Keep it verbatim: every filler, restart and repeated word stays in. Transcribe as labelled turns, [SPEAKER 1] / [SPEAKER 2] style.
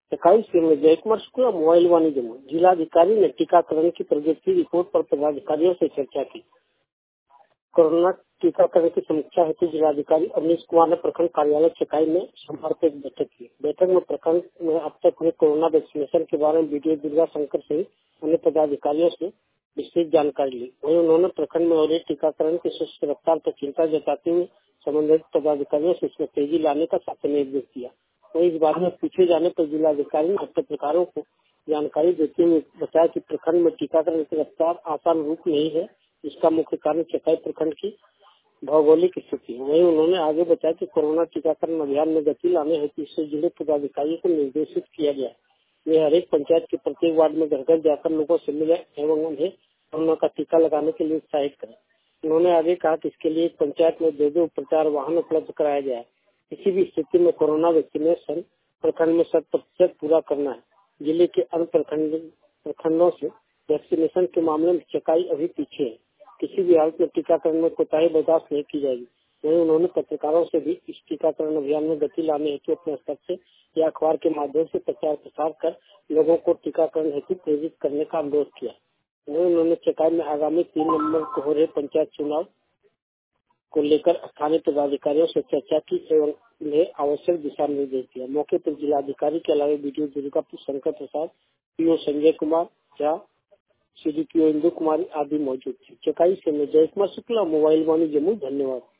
[SPEAKER 1] इक्कीस में जयकुमार शुक्ला मोबाइल वाणिज्य में जिलाधिकारी ने टीकाकरण की प्रगति रिपोर्ट पर पदाधिकारियों से चर्चा की। कोरोना टीकाकरण की समीक्षा हेतु जिलाधिकारी अवनीश कुमार ने प्रखंड कार्यालय चकाई में संपर्क एक बैठक की। बैठक में प्रखंड में अब तक हुए कोरोना वैक्सीनेशन के बारे में वीडियो दुर्गा शंकर सहित अन्य पदाधिकारियों से विस्तृत जानकारी ली। वहीं उन्होंने प्रखंड में हो रही टीकाकरण की सुस्त रफ्तार पर चिंता जताते हुए संबंधित पदाधिकारियों से इसमें तेजी लाने का सख्त निर्देश दिया। वहीं इस बारे में पूछे जाने पर जिलाधिकारी ने पत्रकारों को जानकारी देते हुए बताया कि प्रखंड में टीकाकरण की रफ्तार आसान रूप नहीं है। इसका मुख्य कारण चकाई प्रखंड की भौगोलिक स्थिति है। वहीं उन्होंने आगे बताया कि कोरोना टीकाकरण अभियान में गति लाने हेतु इससे जुड़े पदाधिकारियों को निर्देशित किया गया है। वे हर एक पंचायत के प्रत्येक वार्ड में घर घर जाकर लोगों से मिले एवं उन्हें कोरोना का टीका लगाने के लिए उत्साहित करें। उन्होंने आगे कहा कि इसके लिए पंचायत में दो दो प्रचार वाहन उपलब्ध कराया गया है। किसी भी स्थिति में कोरोना वैक्सीनेशन प्रखंड में शत प्रतिशत पूरा करना है। जिले के अन्य प्रखंड प्रखंडों से वैक्सीनेशन के मामले में चकाई अभी पीछे है। किसी भी हालत में टीकाकरण में कोताही बर्दाश्त नहीं की जाएगी। वहीं उन्होंने पत्रकारों से भी इस टीकाकरण अभियान में गति लाने हेतु अपने स्तर से या अखबार के माध्यम से प्रचार प्रसार कर लोगों को टीकाकरण हेतु प्रेरित करने का अनुरोध किया। वहीं उन्होंने चकाई में आगामी तीन नवम्बर को हो रहे पंचायत चुनाव को लेकर स्थानीय पदाधिकारियों से चर्चा की एवं उन्हें आवश्यक दिशा निर्देश दिया। मौके पर जिलाधिकारी के अलावा BDO Durga Shankar Prasad, PO Sanjay Kumar Jha, CDPO Indu Kumari आदि मौजूद थे। चकाई से मैं जयकुमार शुक्ला मोबाइल वाणी जम्मू। धन्यवाद।